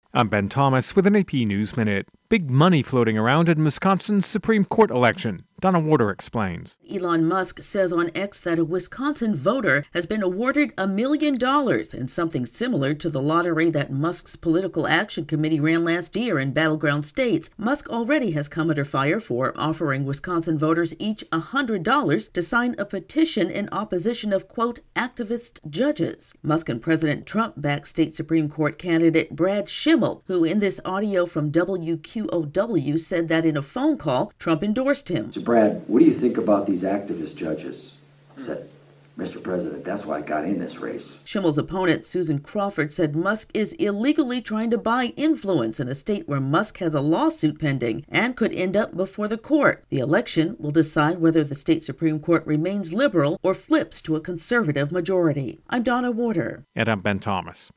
I'm Ben Thomas with an AP News Minute. Big money floating around in Wisconsin's Supreme Court election. Donna Warder explains. Elon Musk says on X that a Wisconsin voter has been awarded $1 million in something similar to the lottery that Musk's Political Action Committee ran last year in battleground states. Musk already has come under fire for offering Wisconsin voters each $100 to sign a petition in opposition of, quote, activist judges. Musk and President Trump backed state Supreme Court candidate Brad Schimmel, who in this audio from WQOW said that in a phone call, Trump endorsed him. So Brad, what do you think about these activist judges? I said, Mr. President, that's why I got in this race. Schimmel's opponent, Susan Crawford, said Musk is illegally trying to buy influence in a state where Musk has a lawsuit pending and could end up before the court. The election will decide whether the state Supreme Court remains liberal or flips to a conservative majority. I'm Donna Warder. And I'm Ben Thomas.